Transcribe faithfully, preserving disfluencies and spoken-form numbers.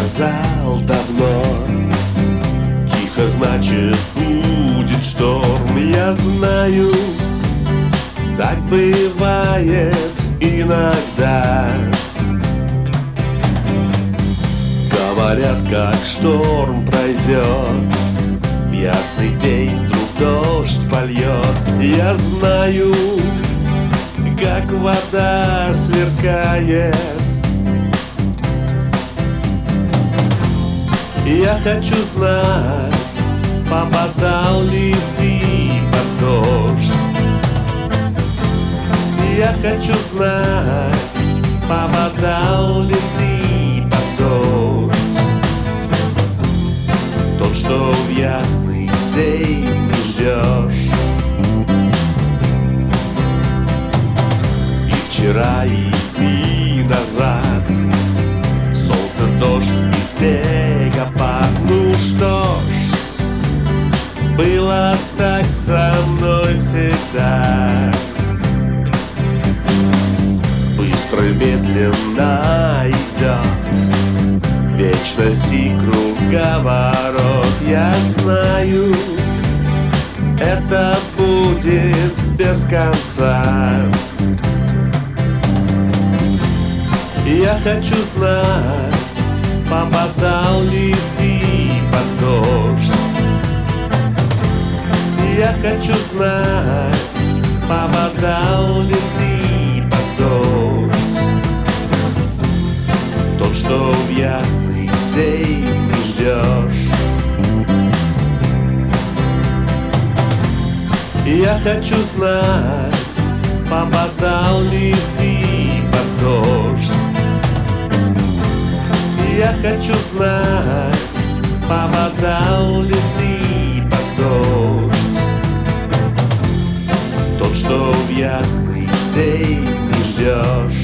сказал давно. Тихо, значит, будет шторм. Я знаю, так бывает иногда. Говорят, как шторм пройдет, в ясный день вдруг дождь польет. Я знаю, как вода сверкает. Я хочу знать, попадал ли ты под дождь. Я хочу знать, попадал ли ты под дождь. Тот, что в ясный день не ждешь. И вчера, и, и назад, солнце, дождь и снегопад. Ну что ж, было так со мной всегда. Быстро и медленно идет вечность и круговорот. Я знаю, это будет без конца. Я хочу знать, попадал ли ты под дождь. Я хочу знать, попадал ли ты под дождь. Тот, что в ясный день не ждешь. Я хочу знать, попадал ли ты под дождь. Я хочу знать, попадал ли ты под дождь. Тот, что в ясный день не ждешь.